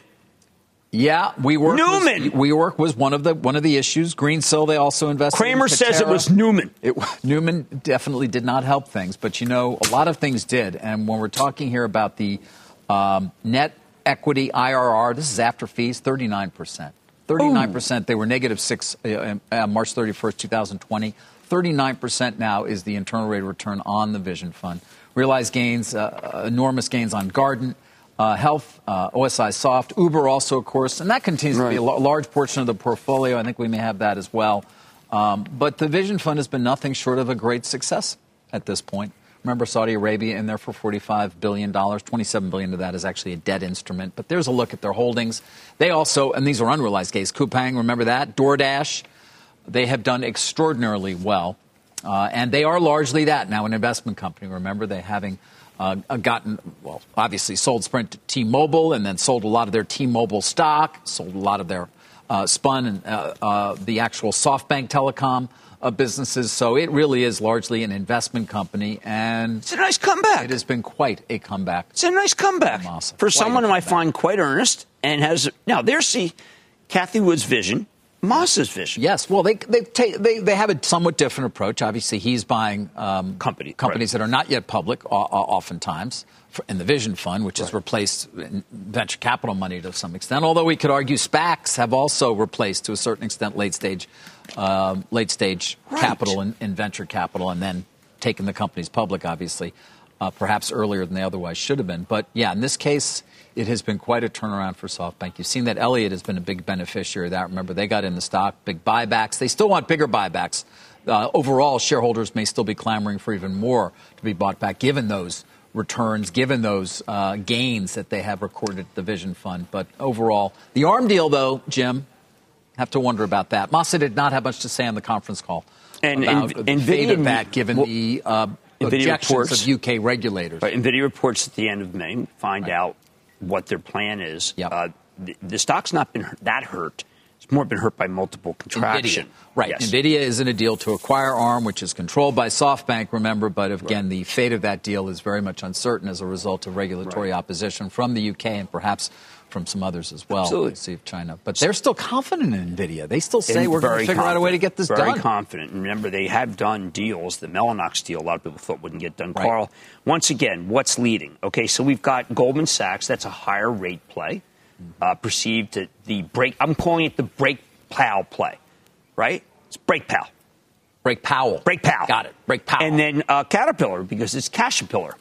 Speaker 3: Yeah, WeWork
Speaker 1: Newman.
Speaker 3: Was, WeWork was one of the one of the issues. Greensill, they also invested.
Speaker 1: Kramer
Speaker 3: in
Speaker 1: says it was Newman.
Speaker 3: It, Newman definitely did not help things, but you know, a lot of things did. And when we're talking here about the um, net equity I R R, this is after fees, thirty-nine percent. thirty-nine percent. Ooh. They were negative six uh, uh, March thirty-first, twenty twenty. thirty-nine percent now is the internal rate of return on the Vision Fund. Realized gains, uh, enormous gains on Garden. Uh, Health, uh, O S I Soft, Uber also, of course, and that continues right. to be a l- large portion of the portfolio. I think we may have that as well. Um, but the Vision Fund has been nothing short of a great success at this point. Remember Saudi Arabia in there for forty-five billion dollars. twenty-seven billion dollars of that is actually a debt instrument. But there's a look at their holdings. They also, and these are unrealized gains, Coupang, remember that? DoorDash, they have done extraordinarily well. Uh, and they are largely that now, an investment company. Remember, they having... Uh, gotten, well, obviously sold Sprint to T-Mobile and then sold a lot of their T-Mobile stock, sold a lot of their uh, spun and uh, uh, the actual SoftBank telecom uh, businesses. So it really is largely an investment company. And
Speaker 1: it's a nice comeback.
Speaker 3: It has been quite a comeback.
Speaker 1: It's a nice comeback
Speaker 3: Awesome.
Speaker 1: for
Speaker 3: Quite
Speaker 1: someone who I find quite earnest and has. Now, there's see Kathy Wood's vision. Masa's vision.
Speaker 3: Yes. Well, they they take they, they have a somewhat different approach. Obviously, he's buying um,
Speaker 1: Company,
Speaker 3: companies
Speaker 1: right.
Speaker 3: that are not yet public, uh, oftentimes, for, in the Vision Fund, which right. has replaced venture capital money to some extent. Although we could argue SPACs have also replaced, to a certain extent, late stage, um, late stage
Speaker 1: right.
Speaker 3: capital and, and venture capital, and then taken the companies public, obviously, uh, perhaps earlier than they otherwise should have been. But yeah, in this case, it has been quite a turnaround for SoftBank. You've seen that Elliott has been a big beneficiary of that. Remember, they got in the stock, big buybacks. They still want bigger buybacks. Uh, overall, shareholders may still be clamoring for even more to be bought back, given those returns, given those uh, gains that they have recorded at the Vision Fund. But overall, the ARM deal, though, Jim, have to wonder about that. Masa did not have much to say on the conference call
Speaker 1: and,
Speaker 3: about
Speaker 1: and,
Speaker 3: the
Speaker 1: and
Speaker 3: fate
Speaker 1: NVIDIA,
Speaker 3: of that, given
Speaker 1: well,
Speaker 3: the uh, objections
Speaker 1: reports,
Speaker 3: of U K regulators.
Speaker 1: Right, NVIDIA reports at the end of May, find right. out what their plan is.
Speaker 3: Yep.
Speaker 1: Uh, the, the stock's not been that hurt. It's more been hurt by multiple contraction.
Speaker 3: NVIDIA. Right.
Speaker 1: Yes.
Speaker 3: NVIDIA is in a deal to acquire ARM, which is controlled by SoftBank, remember. But again, right. the fate of that deal is very much uncertain as a result of regulatory right. opposition from the U K and perhaps from some others as well.
Speaker 1: Absolutely.
Speaker 3: Let's see if China. But they're still confident in NVIDIA. They still say
Speaker 1: and
Speaker 3: we're going to figure
Speaker 1: confident.
Speaker 3: out a way to get this
Speaker 1: very
Speaker 3: done.
Speaker 1: Very confident. And remember, they have done deals. The Mellanox deal, a lot of people thought wouldn't get done.
Speaker 3: Right.
Speaker 1: Carl, once again, what's leading? Okay, so we've got Goldman Sachs. That's a higher rate play. Uh, perceived to the break. I'm calling it the break plow play, right? It's break pal.
Speaker 3: Break Powell.
Speaker 1: Break pal.
Speaker 3: Got it. Break Powell.
Speaker 1: And then uh, Caterpillar, because it's Cashapillar.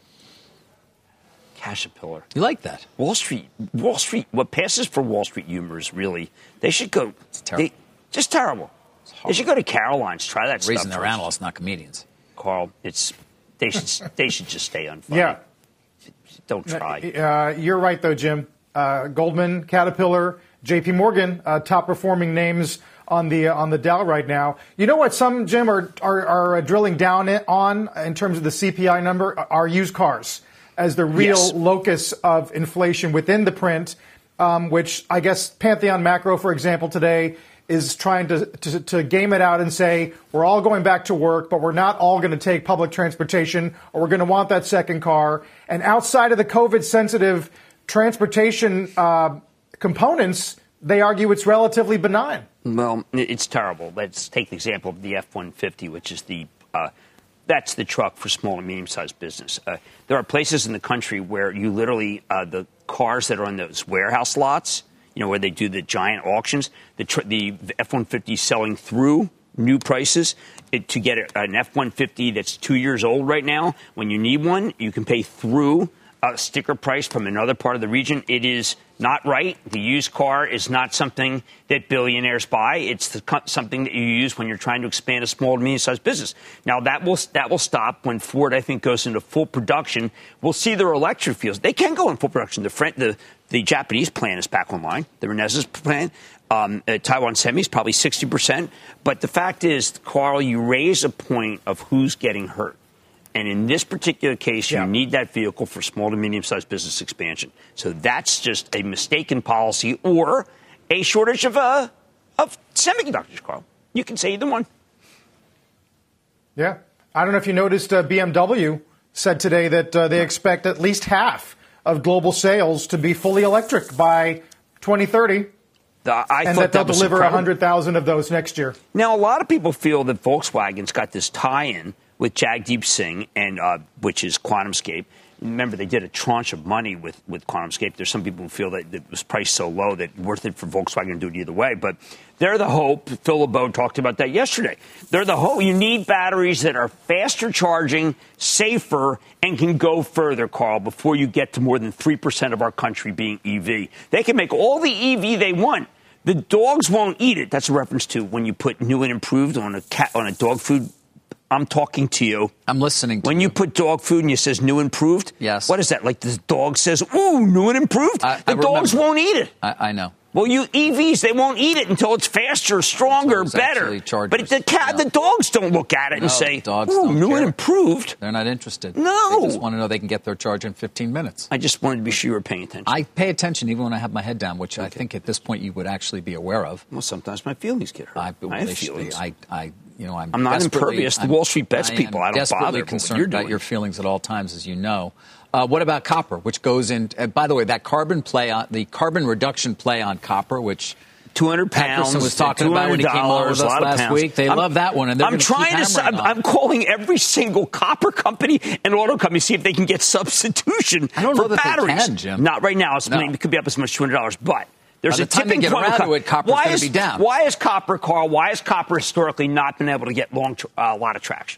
Speaker 1: Cashapillar.
Speaker 3: You like that?
Speaker 1: Wall Street. Wall Street. What passes for Wall Street humor is really, they should go.
Speaker 3: It's terrible.
Speaker 1: They, just terrible. They should go to Caroline's. Try that
Speaker 3: Reason
Speaker 1: stuff.
Speaker 3: they're
Speaker 1: first.
Speaker 3: analysts, not comedians.
Speaker 1: Carl, it's they should they should just stay unfunny.
Speaker 2: Yeah.
Speaker 1: Don't try.
Speaker 2: Uh, you're right, though, Jim. Uh, Goldman, Caterpillar, J P Morgan, uh, top performing names on the uh, on the Dow right now. You know what some, Jim, are are, are drilling down on in terms of the C P I number are used cars. as the real
Speaker 1: Yes.
Speaker 2: locus of inflation within the print, um, which I guess Pantheon Macro, for example, today is trying to, to, to game it out and say, we're all going back to work, but we're not all going to take public transportation, or we're going to want that second car. And outside of the COVID-sensitive transportation uh, components, they argue it's relatively benign.
Speaker 1: Well, it's terrible. Let's take the example of the F one fifty, which is the uh, that's the truck for small and medium-sized business. Uh, there are places in the country where you literally uh, the cars that are on those warehouse lots, you know, where they do the giant auctions, the tr- the F one fifty selling through new prices. It, to get an F one fifty that's two years old right now, when you need one, you can pay through a sticker price from another part of the region. It is not right. The used car is not something that billionaires buy. It's the, something that you use when you're trying to expand a small to medium-sized business. Now, that will that will stop when Ford, I think, goes into full production. We'll see their electric vehicles. They can go in full production. The French, the, the Japanese plant is back online. The Renesas plant. Um, uh, Taiwan Semi is probably sixty percent. But the fact is, Carl, you raise a point of who's getting hurt. And in this particular case, you
Speaker 2: yeah.
Speaker 1: need that vehicle for small to medium-sized business expansion. So that's just a mistaken policy or a shortage of uh, of semiconductors, Carl. You can say either one.
Speaker 2: Yeah. I don't know if you noticed uh, B M W said today that uh, they expect at least half of global sales to be fully electric by twenty thirty.
Speaker 1: The, I
Speaker 2: and
Speaker 1: thought
Speaker 2: that they'll
Speaker 1: that
Speaker 2: deliver one hundred thousand of those next year.
Speaker 1: Now, a lot of people feel that Volkswagen's got this tie-in with Jagdeep Singh, and uh, which is QuantumScape. Remember, they did a tranche of money with, with QuantumScape. There's some people who feel that it was priced so low that worth it for Volkswagen to do it either way. But they're the hope. Phil LeBeau talked about that yesterday. They're the hope. You need batteries that are faster charging, safer, and can go further, Carl, before you get to more than three percent of our country being E V. They can make all the E V they want. The dogs won't eat it. That's a reference to when you put new and improved on a cat on a dog food. I'm talking to you.
Speaker 3: I'm listening to
Speaker 1: when you. When you put dog food and you says new improved,
Speaker 3: yes.
Speaker 1: What is that? Like the dog says, ooh, new and improved?
Speaker 3: I,
Speaker 1: the
Speaker 3: I
Speaker 1: dogs
Speaker 3: remember.
Speaker 1: won't eat it.
Speaker 3: I, I know.
Speaker 1: Well, you E Vs, they won't eat it until it's faster, stronger,
Speaker 3: it's
Speaker 1: better.
Speaker 3: Chargers,
Speaker 1: but the cat,
Speaker 3: no.
Speaker 1: the dogs don't look at it
Speaker 3: no,
Speaker 1: and say,
Speaker 3: dogs
Speaker 1: ooh,
Speaker 3: don't
Speaker 1: new
Speaker 3: care.
Speaker 1: and improved.
Speaker 3: They're not interested.
Speaker 1: No.
Speaker 3: They just want to know they can get their charge in fifteen minutes.
Speaker 1: I just wanted to be sure you were paying attention.
Speaker 3: I pay attention even when I have my head down, which okay. I think at this point you would actually be aware of.
Speaker 1: Well, sometimes my feelings get hurt. I,
Speaker 3: I
Speaker 1: have
Speaker 3: feelings. I, I, you know, I'm,
Speaker 1: I'm not impervious to Wall Street bets
Speaker 3: I
Speaker 1: people. I don't bother.
Speaker 3: I'm concerned
Speaker 1: you're
Speaker 3: about
Speaker 1: doing.
Speaker 3: your feelings at all times, as you know. Uh, what about copper, which goes in? Uh, by the way, that carbon play on the carbon reduction play on copper, which
Speaker 1: two hundred pounds.
Speaker 3: Patterson was talking about when he came on with us last week. They
Speaker 1: I'm,
Speaker 3: love that one, and they're
Speaker 1: I'm trying to. I'm, I'm calling every single copper company and auto company to see if they can get substitution
Speaker 3: I don't
Speaker 1: for
Speaker 3: know that
Speaker 1: batteries.
Speaker 3: They can, Jim.
Speaker 1: Not right now. It's,
Speaker 3: no.
Speaker 1: It could be up as much as two hundred dollars, but. There's
Speaker 3: By the
Speaker 1: a
Speaker 3: time
Speaker 1: tipping
Speaker 3: they get
Speaker 1: point.
Speaker 3: around to it, copper's
Speaker 1: why
Speaker 3: going
Speaker 1: is,
Speaker 3: to be down.
Speaker 1: Why is copper, Carl, why has copper historically not been able to get long, a uh, lot of traction?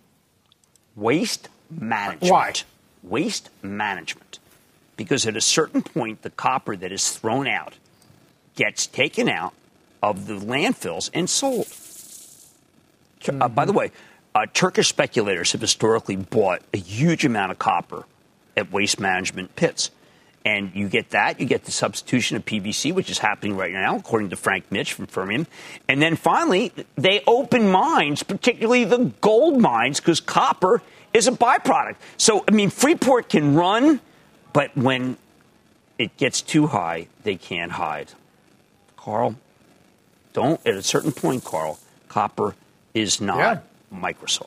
Speaker 1: Waste management.
Speaker 2: Why?
Speaker 1: Waste management. Because at a certain point, the copper that is thrown out gets taken out of the landfills and sold. Mm-hmm. Uh, by the way, uh, Turkish speculators have historically bought a huge amount of copper at waste management pits. And you get that. You get the substitution of P V C, which is happening right now, according to Frank Mitch from Fermium. And then finally, they open mines, particularly the gold mines, because copper is a byproduct. So, I mean, Freeport can run, but when it gets too high, they can't hide. Carl, don't, at a certain point, Carl, copper is not
Speaker 2: yeah.
Speaker 1: Microsoft.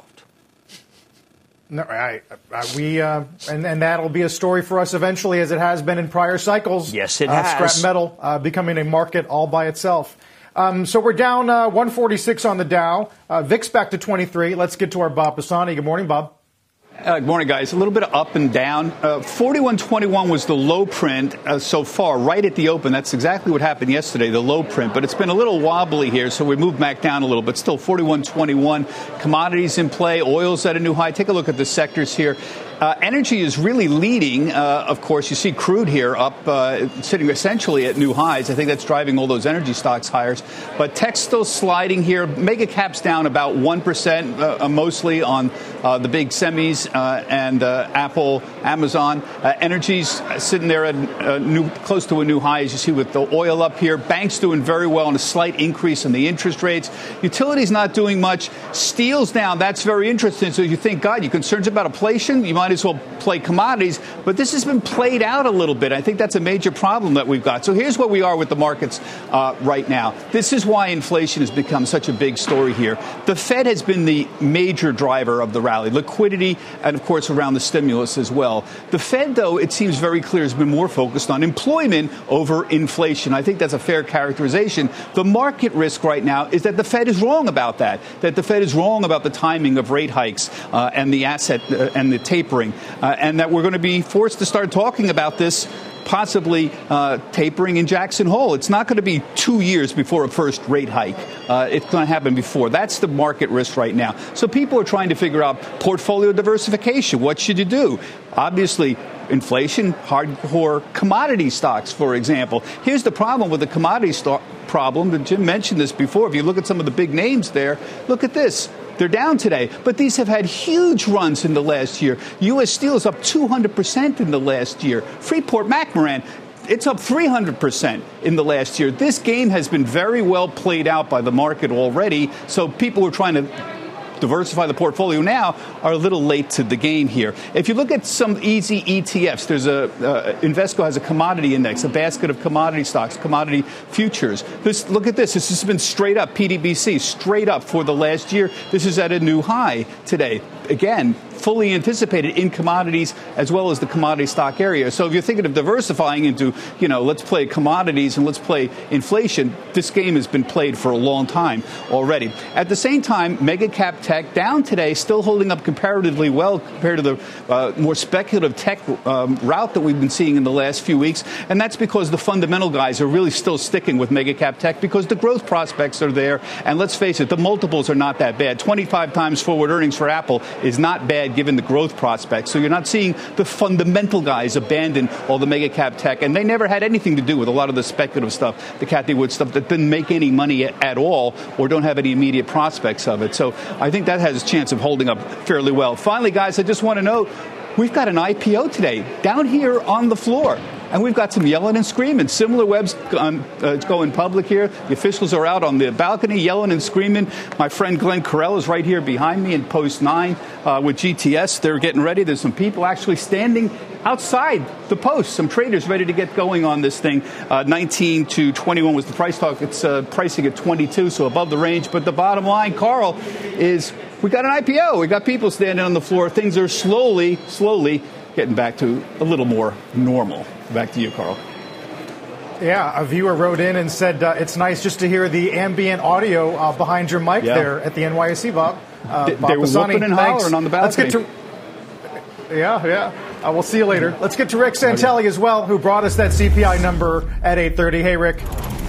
Speaker 2: No, I, I, we uh, and, and that'll be a story for us eventually, as it has been in prior cycles.
Speaker 1: Yes, it
Speaker 2: uh,
Speaker 1: has.
Speaker 2: Scrap metal uh, becoming a market all by itself. Um, so we're down uh, one forty-six on the Dow. Uh, V I X back to twenty-three. Let's get to our Bob Pisani. Good morning, Bob.
Speaker 7: Uh, good morning, guys. A little bit of up and down. Uh, forty-one twenty-one was the low print uh, so far, right at the open. That's exactly what happened yesterday, the low print. But it's been a little wobbly here, so we moved back down a little. But still, forty-one twenty-one. Commodities in play. Oil's at a new high. Take a look at the sectors here. Uh, energy is really leading. Uh, of course, you see crude here up, uh, sitting essentially at new highs. I think that's driving all those energy stocks higher. But tech's still sliding here. Mega caps down about one percent, uh, mostly on uh, the big semis uh, and uh, Apple, Amazon. Uh, energy's sitting there at uh, new, close to a new high, as you see with the oil up here. Banks doing very well, and a slight increase in the interest rates. Utilities not doing much. Steel's down. That's very interesting. So you think, God, you concerns about inflation? You might might as well play commodities. But this has been played out a little bit. I think that's a major problem that we've got. So here's where we are with the markets uh, right now. This is why inflation has become such a big story here. The Fed has been the major driver of the rally, liquidity, and of course around the stimulus as well. The Fed, though, it seems very clear, has been more focused on employment over inflation. I think that's a fair characterization. The market risk right now is that the Fed is wrong about that, that the Fed is wrong about the timing of rate hikes uh, and the asset uh, and the tapering, uh, and that we're going to be forced to start talking about this possibly uh, tapering in Jackson Hole. It's not going to be two years before a first rate hike. Uh, it's going to happen before. That's the market risk right now. So people are trying to figure out portfolio diversification. What should you do? Obviously, inflation, hardcore commodity stocks, for example. Here's the problem with the commodity stock problem, and Jim mentioned this before. If you look at some of the big names there, look at this. They're down today, but these have had huge runs in the last year. U S Steel is up two hundred percent in the last year. Freeport-McMoRan, it's up three hundred percent in the last year. This game has been very well played out by the market already, so people who are trying to diversify the portfolio now are a little late to the game here. If you look at some easy E T Fs, there's a uh, Invesco has a commodity index, a basket of commodity stocks, commodity futures. This, look at this. This has been straight up, P D B C, straight up for the last year. This is at a new high today. Again, fully anticipated in commodities as well as the commodity stock area. So if you're thinking of diversifying into, you know, let's play commodities and let's play inflation, this game has been played for a long time already. At the same time, mega cap tech down today, still holding up comparatively well compared to the uh, more speculative tech um, route that we've been seeing in the last few weeks. And that's because the fundamental guys are really still sticking with mega cap tech because the growth prospects are there. And let's face it, the multiples are not that bad. twenty-five times forward earnings for Apple is not bad given the growth prospects. So you're not seeing the fundamental guys abandon all the mega cap tech. And they never had anything to do with a lot of the speculative stuff, the Cathie Wood stuff that didn't make any money at, at all or don't have any immediate prospects of it. So I think that has a chance of holding up fairly well. Finally, guys, I just want to note, we've got an I P O today down here on the floor. And we've got some yelling and screaming. SimilarWeb's um, uh, going public here. The officials are out on the balcony yelling and screaming. My friend Glenn Carell is right here behind me in post nine uh, with G T S. They're getting ready. There's some people actually standing outside the post. Some traders ready to get going on this thing. Uh, nineteen to twenty-one was the price talk. It's uh, pricing at twenty-two, so above the range. But the bottom line, Carl, is we got an I P O. We got people standing on the floor. Things are slowly, slowly getting back to a little more normal. Back to you, Carl.
Speaker 2: Yeah, a viewer wrote in and said uh, it's nice just to hear the ambient audio uh, behind your mic yeah. there at the N Y S E, Bob. Uh,
Speaker 7: they,
Speaker 2: Bob
Speaker 7: they were
Speaker 2: Pisani,
Speaker 7: whooping and
Speaker 2: thanks.
Speaker 7: hollering on the balcony.
Speaker 2: Let's get to, yeah, yeah. Uh, we'll see you later. Let's get to Rick Santelli as well, who brought us that C P I number at eight thirty. Hey, Rick.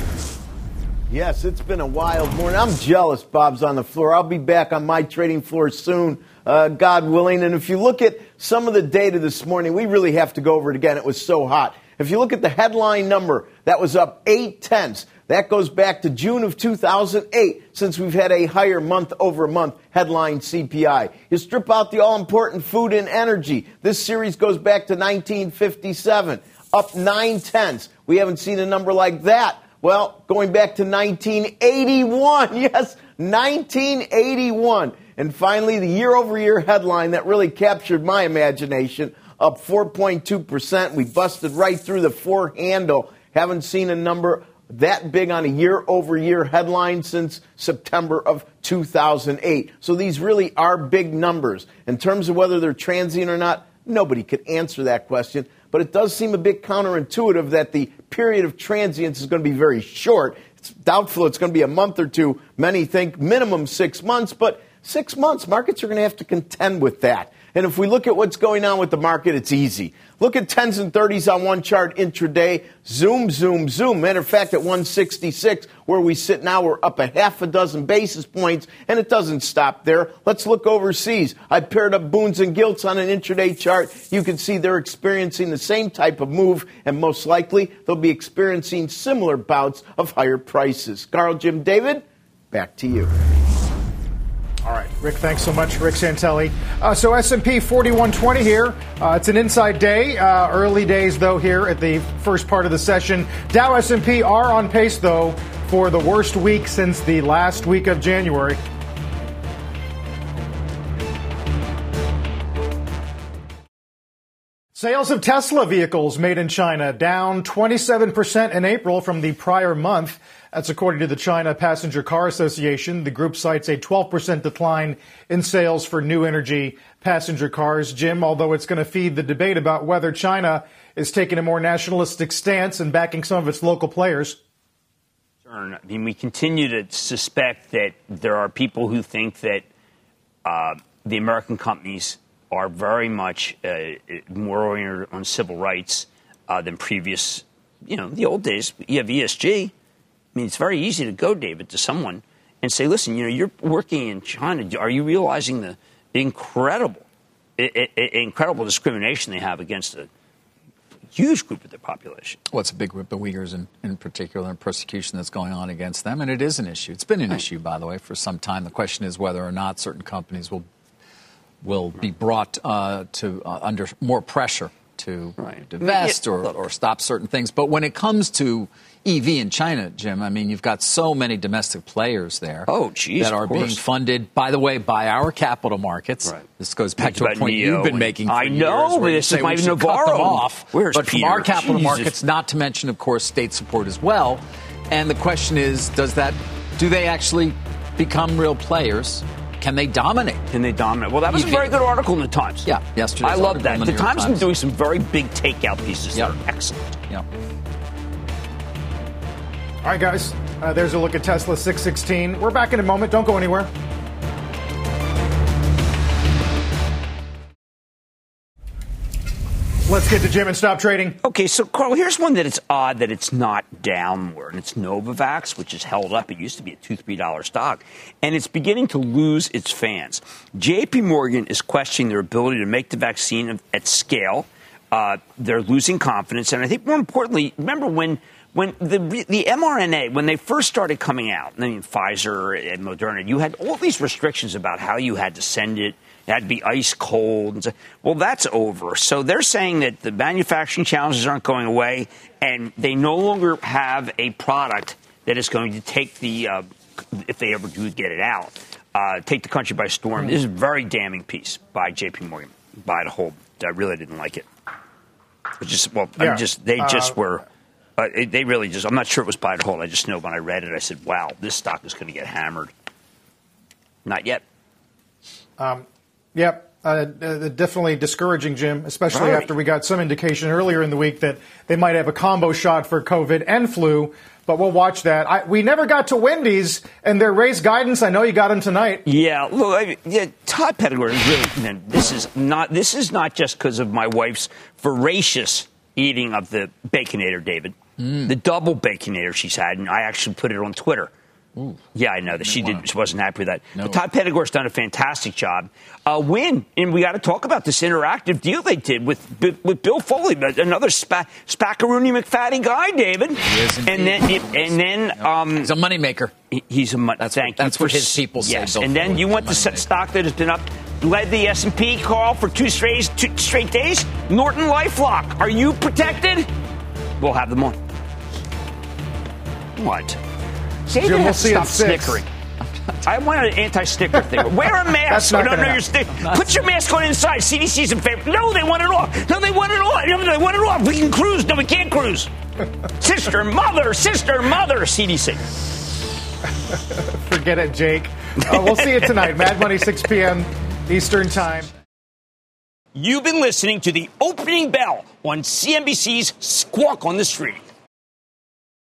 Speaker 8: Yes, it's been a wild morning. I'm jealous Bob's on the floor. I'll be back on my trading floor soon, uh, God willing. And if you look at some of the data this morning, we really have to go over it again. It was so hot. If you look at the headline number, that was up eight tenths. That goes back to June of two thousand eight, since we've had a higher month-over-month headline C P I. You strip out the all-important food and energy. This series goes back to nineteen fifty-seven, up nine tenths. We haven't seen a number like that. Well, going back to nineteen eighty-one, yes, nineteen eighty-one. And finally, the year-over-year headline that really captured my imagination, up four point two percent. We busted right through the four handle. Haven't seen a number that big on a year-over-year headline since September of two thousand eight. So these really are big numbers. In terms of whether they're transient or not, nobody could answer that question. But it does seem a bit counterintuitive that the period of transience is going to be very short. It's doubtful it's going to be a month or two. Many think minimum six months, but six months, markets are going to have to contend with that. And if we look at what's going on with the market, it's easy. Look at tens and thirties on one chart intraday. Zoom, zoom, zoom. Matter of fact, at one sixty-six, where we sit now, we're up a half a dozen basis points, and it doesn't stop there. Let's look overseas. I paired up Boons and Gilts on an intraday chart. You can see they're experiencing the same type of move, and most likely they'll be experiencing similar bouts of higher prices. Carl, Jim, David, back to you.
Speaker 2: All right, Rick, thanks so much. Rick Santelli. Uh, so S and P forty-one twenty here. Uh, it's an inside day. Uh, early days, though, here at the first part of the session. Dow S and P are on pace, though, for the worst week since the last week of January. Sales of Tesla vehicles made in China down twenty-seven percent in April from the prior month. That's according to the China Passenger Car Association. The group cites a twelve percent decline in sales for new energy passenger cars. Jim, although it's going to feed the debate about whether China is taking a more nationalistic stance and backing some of its local players.
Speaker 1: I mean, we continue to suspect that there are people who think that uh, the American companies are very much uh, more oriented on civil rights uh, than previous, you know, the old days. You have E S G. I mean, it's very easy to go, David, to someone and say, listen, you know, you're working in China. Are you realizing the incredible, I- I- incredible discrimination they have against a huge group of their population?
Speaker 3: Well, it's a big group, the Uyghurs in, in particular, and persecution that's going on against them. And it is an issue. It's been an right. issue, by the way, for some time. The question is whether or not certain companies will will be brought uh, to uh, under more pressure to right. divest or, or stop certain things. But when it comes to E V in China, Jim, I mean, you've got so many domestic players there
Speaker 1: oh, geez,
Speaker 3: that are being funded, by the way, by our capital markets.
Speaker 1: Right.
Speaker 3: This goes back to a point
Speaker 1: Neo
Speaker 3: you've been making for
Speaker 1: I know,
Speaker 3: years,
Speaker 1: but this is my Navarro.
Speaker 3: Off.
Speaker 1: Where's
Speaker 3: but
Speaker 1: Peter?
Speaker 3: from our capital
Speaker 1: Jesus.
Speaker 3: markets, not to mention, of course, state support as well. And the question is, does that, do they actually become real players? Can they dominate?
Speaker 1: Can they dominate? Well, that was a very good article in the Times.
Speaker 3: Yeah, yesterday.
Speaker 1: I love that. The, the Times has been doing some very big takeout pieces
Speaker 3: yep.
Speaker 1: that are excellent.
Speaker 3: Yeah.
Speaker 2: All right, guys, uh, there's a look at Tesla six sixteen. We're back in a moment. Don't go anywhere. Let's get to Jim and stop trading.
Speaker 1: Okay, so, Carl, here's one that it's odd that it's not downward. And it's Novavax, which is held up. It used to be a two dollars, three dollars stock. And it's beginning to lose its fans. J P. Morgan is questioning their ability to make the vaccine at scale. Uh, they're losing confidence. And I think more importantly, remember when when the the mRNA, when they first started coming out, I mean, Pfizer and Moderna, you had all these restrictions about how you had to send it. It had to be ice cold. Well, that's over. So they're saying that the manufacturing challenges aren't going away, and they no longer have a product that is going to take the, uh, if they ever do get it out, uh, take the country by storm. This is a very damning piece by J P. Morgan. Buy the whole. I really didn't like it. It just well,
Speaker 2: yeah.
Speaker 1: I just they just
Speaker 2: uh,
Speaker 1: were. Uh, it, they really just. I'm not sure it was buy the hold. I just know when I read it, I said, "Wow, this stock is going to get hammered." Not yet.
Speaker 2: Um. Yep, uh, uh, definitely discouraging, Jim, especially
Speaker 1: right.
Speaker 2: after we got some indication earlier in the week that they might have a combo shot for COVID and flu, but we'll watch that. I, we never got to Wendy's and their raised guidance. I know you got them tonight.
Speaker 1: Yeah, look, I, yeah, Todd Pettigrew is really, man, this is not, this is not just because of my wife's voracious eating of the Baconator, David. Mm. The double Baconator she's had, and I actually put it on Twitter. Ooh. Yeah, I know that she did. She wasn't happy with that. No. But Todd Pettigrew's done a fantastic job. Uh, win, and we got to talk about this interactive deal they did with with Bill Foley, another spa, Spackaroonie McFatty guy, David.
Speaker 3: He is
Speaker 1: and then and then
Speaker 3: yep.
Speaker 1: um,
Speaker 3: he's a moneymaker.
Speaker 1: He, he's a money.
Speaker 3: That's
Speaker 1: thank
Speaker 3: what,
Speaker 1: you.
Speaker 3: That's what his people say.
Speaker 1: Yes,
Speaker 3: Bill
Speaker 1: and then
Speaker 3: Foley,
Speaker 1: you want the stock that has been up, led the S and P, Carl, for two straight two straight days. Norton LifeLock, are you protected? We'll have them on. What? David
Speaker 2: Jim, we'll
Speaker 1: has
Speaker 2: see
Speaker 1: to stop
Speaker 2: six.
Speaker 1: snickering. I want an anti-sticker thing. Wear a mask.
Speaker 2: not
Speaker 1: no, no,
Speaker 2: gonna
Speaker 1: you're sti- Put your mask on inside. C D C's in favor. No, they want it off. No, they want it off. No, they want it off. We can cruise. No, we can't cruise. Sister, mother, sister, mother, C D C.
Speaker 2: Forget it, Jake. Uh, we'll see you tonight. Mad Money, six p.m. Eastern Time.
Speaker 1: You've been listening to the opening bell on C N B C's Squawk on the Street.